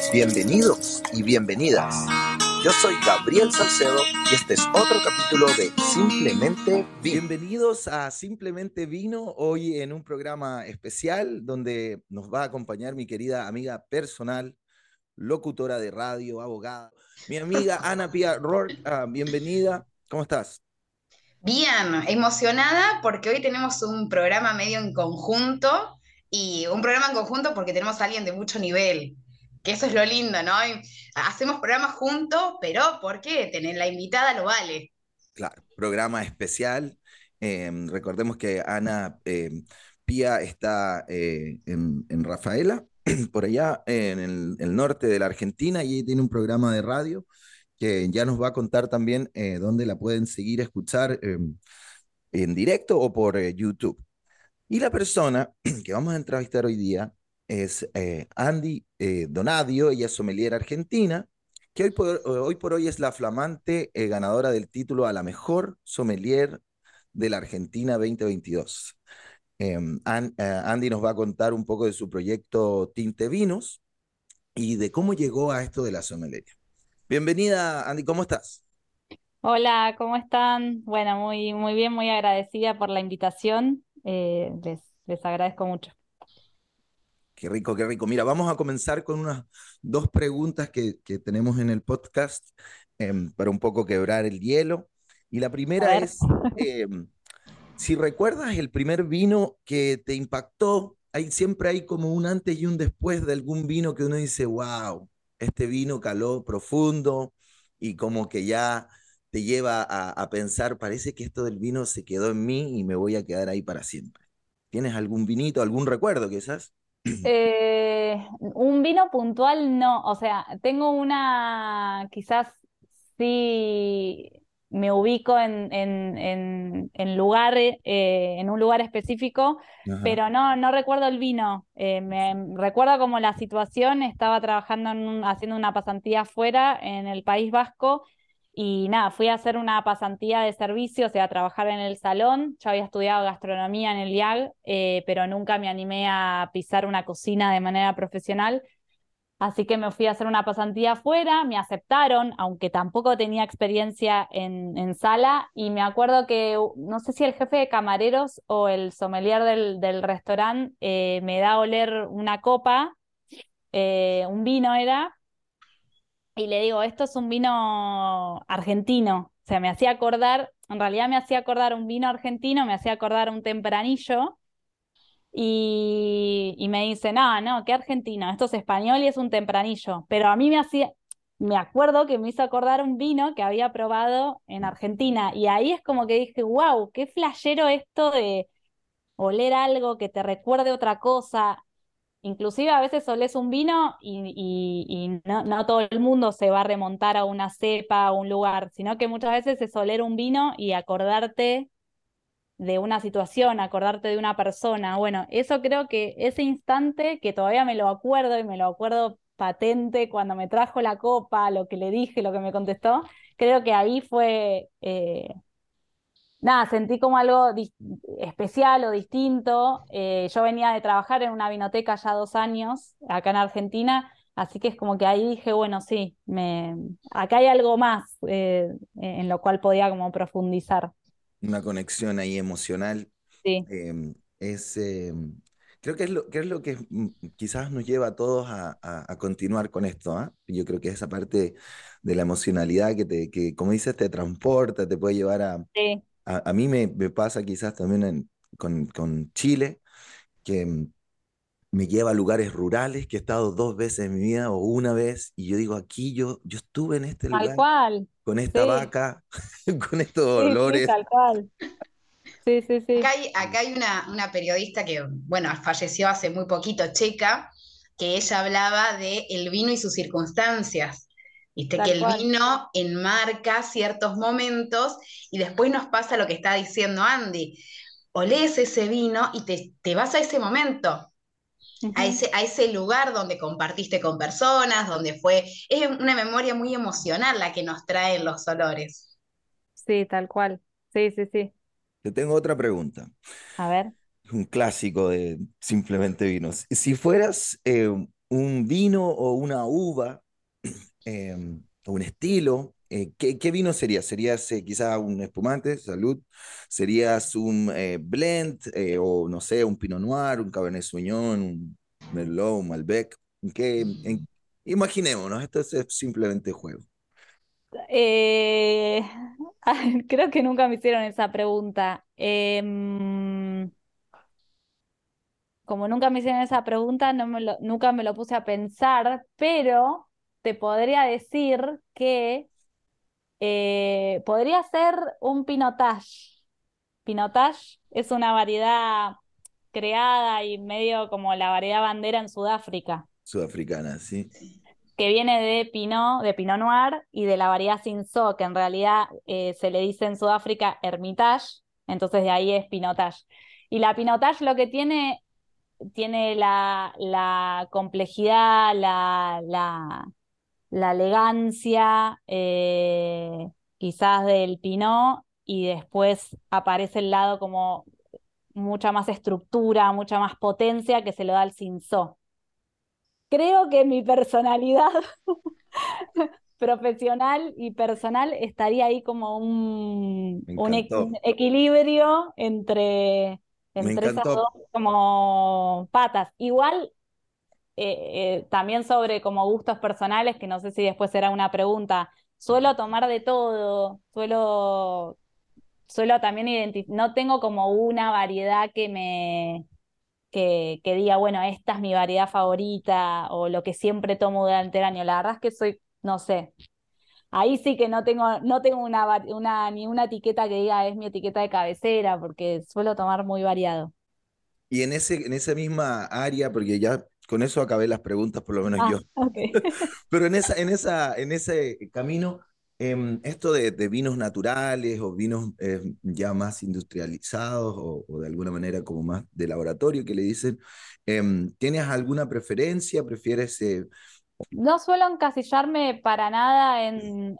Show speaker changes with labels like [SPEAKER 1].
[SPEAKER 1] Bienvenidos y bienvenidas. Yo soy Gabriel Salcedo y este es otro capítulo de Simplemente Vino. Bienvenidos a Simplemente Vino, hoy en un programa especial donde nos va a acompañar mi querida amiga personal, locutora de radio, abogada, mi amiga Ana Pía Rourke. Bienvenida, ¿cómo estás?
[SPEAKER 2] Bien, emocionada porque hoy tenemos un programa medio en conjunto y un programa en conjunto porque tenemos a alguien de mucho nivel, que eso es lo lindo, ¿no? Y hacemos programas juntos, pero porque tener la invitada lo vale.
[SPEAKER 1] Claro, programa especial. Recordemos que Ana Pía está en Rafaela, por allá en el norte de la Argentina, y ella tiene un programa de radio que ya nos va a contar también dónde la pueden seguir, escuchar en directo o por YouTube. Y la persona que vamos a entrevistar hoy día es Andy Donadio. Ella es sommelier argentina, que hoy por hoy es la flamante ganadora del título a la mejor sommelier de la Argentina 2022. Andy nos va a contar un poco de su proyecto Tinte Vinos y de cómo llegó a esto de la sommelier. Bienvenida, Andy, ¿cómo estás?
[SPEAKER 3] Hola, ¿cómo están? Bueno, muy bien, muy agradecida por la invitación. Les agradezco mucho.
[SPEAKER 1] Qué rico, qué rico. Mira, vamos a comenzar con unas dos preguntas que tenemos en el podcast para un poco quebrar el hielo. Y la
[SPEAKER 3] A
[SPEAKER 1] primera
[SPEAKER 3] ver.
[SPEAKER 1] es, si recuerdas el primer vino que te impactó, siempre hay como un antes y un después de algún vino que uno dice, wow, este vino caló profundo y como que ya te lleva a pensar, parece que esto del vino se quedó en mí y me voy a quedar ahí para siempre. ¿Tienes algún vinito, algún recuerdo quizás?
[SPEAKER 3] Un vino puntual no, o sea, tengo una, quizás sí me ubico en lugar, en un lugar específico,
[SPEAKER 1] Ajá.
[SPEAKER 3] pero no recuerdo el vino. Me recuerdo como la situación, estaba trabajando haciendo una pasantía afuera en el País Vasco. Y nada, fui a hacer una pasantía de servicio, o sea, a trabajar en el salón. Yo había estudiado gastronomía en el IAG, pero nunca me animé a pisar una cocina de manera profesional. Así que me fui a hacer una pasantía afuera, me aceptaron, aunque tampoco tenía experiencia en sala. Y me acuerdo que, no sé si el jefe de camareros o el sommelier del restaurante me da a oler una copa, un vino era, y le digo, esto es un vino argentino. O sea, me hacía acordar, en realidad me hacía acordar un vino argentino, me hacía acordar un tempranillo. Y me dice, no, qué argentino, esto es español y es un tempranillo. Pero a mí me acuerdo que me hizo acordar un vino que había probado en Argentina. Y ahí es como que dije, wow, qué flashero esto de oler algo que te recuerde otra cosa. Inclusive a veces olés un vino y no todo el mundo se va a remontar a una cepa, a un lugar, sino que muchas veces es oler un vino y acordarte de una situación, acordarte de una persona. Bueno, eso creo que ese instante que todavía me lo acuerdo y me lo acuerdo patente cuando me trajo la copa, lo que le dije, lo que me contestó, creo que ahí fue, nada, sentí como algo especial o distinto. Yo venía de trabajar en una vinoteca ya 2 años acá en Argentina, así que es como que ahí dije, bueno, sí, acá hay algo más en lo cual podía como profundizar.
[SPEAKER 1] Una conexión ahí emocional.
[SPEAKER 3] Sí,
[SPEAKER 1] Es, creo que es lo que quizás nos lleva a todos a continuar con esto, ¿ah? Yo creo que esa parte de la emocionalidad que, como dices, te transporta, te puede llevar
[SPEAKER 3] sí.
[SPEAKER 1] a mí me pasa quizás también con Chile, que me lleva a lugares rurales que he estado 2 veces en mi vida o una vez, y yo digo, aquí yo estuve en este
[SPEAKER 3] Tal
[SPEAKER 1] lugar
[SPEAKER 3] cual.
[SPEAKER 1] con esta
[SPEAKER 3] Sí,
[SPEAKER 1] vaca, con estos
[SPEAKER 3] sí,
[SPEAKER 1] olores.
[SPEAKER 3] tal cual. Sí, sí,
[SPEAKER 2] Acá
[SPEAKER 3] sí.
[SPEAKER 2] hay, acá hay una periodista que, bueno, falleció hace muy poquito, checa, que ella hablaba de el vino y sus circunstancias. Viste que
[SPEAKER 3] Tal
[SPEAKER 2] el
[SPEAKER 3] cual.
[SPEAKER 2] vino enmarca ciertos momentos y después nos pasa lo que está diciendo Andy. Olés ese vino y te vas a ese momento,
[SPEAKER 3] Ujú.
[SPEAKER 2] a ese lugar donde compartiste con personas, donde fue, es una memoria muy emocional la que nos traen los olores.
[SPEAKER 3] Sí, tal cual. Sí, sí, sí.
[SPEAKER 1] Te tengo otra pregunta.
[SPEAKER 3] A ver.
[SPEAKER 1] Un clásico de Simplemente Vinos. Si fueras un vino o una uva, eh, o un estilo, ¿qué vino sería? ¿Serías quizá un espumante, salud? ¿Serías un blend, o no sé, un Pinot Noir, un Cabernet Sauvignon, un Merlot, un Malbec? Imaginémonos, esto es simplemente juego.
[SPEAKER 3] Eh, Creo que nunca me hicieron esa pregunta. Como nunca me hicieron esa pregunta, nunca me lo puse a pensar, pero te podría decir que podría ser un pinotage. Pinotage es una variedad creada y medio como la variedad bandera en Sudáfrica,
[SPEAKER 1] Sudafricana, ¿sí?
[SPEAKER 3] que viene de Pinot Noir y de la variedad Cinsault, que en realidad se le dice en Sudáfrica Hermitage, entonces de ahí es Pinotage. Y la Pinotage lo que tiene la complejidad, la elegancia, quizás del Pinot, y después aparece el lado como mucha más estructura, mucha más potencia que se lo da al Cinsault. Creo que mi personalidad profesional y personal estaría ahí como
[SPEAKER 1] Me
[SPEAKER 3] un
[SPEAKER 1] encantó,
[SPEAKER 3] equilibrio
[SPEAKER 1] me
[SPEAKER 3] entre esas dos
[SPEAKER 1] encantó.
[SPEAKER 3] como patas. Igual, también sobre como gustos personales, que no sé si después será una pregunta, suelo tomar de todo, suelo también identificar, no tengo como una variedad que diga, bueno, esta es mi variedad favorita o lo que siempre tomo durante el año. La verdad es que soy, no sé, ahí sí que no tengo ni una etiqueta que diga es mi etiqueta de cabecera, porque suelo tomar muy variado.
[SPEAKER 1] Y en esa misma área, porque ya con eso acabé las preguntas, por lo menos
[SPEAKER 3] Ah,
[SPEAKER 1] yo.
[SPEAKER 3] ok.
[SPEAKER 1] Pero en ese camino, esto de vinos naturales o vinos ya más industrializados o de alguna manera como más de laboratorio que le dicen, ¿tienes alguna preferencia? ¿Prefieres
[SPEAKER 3] No suelo encasillarme para nada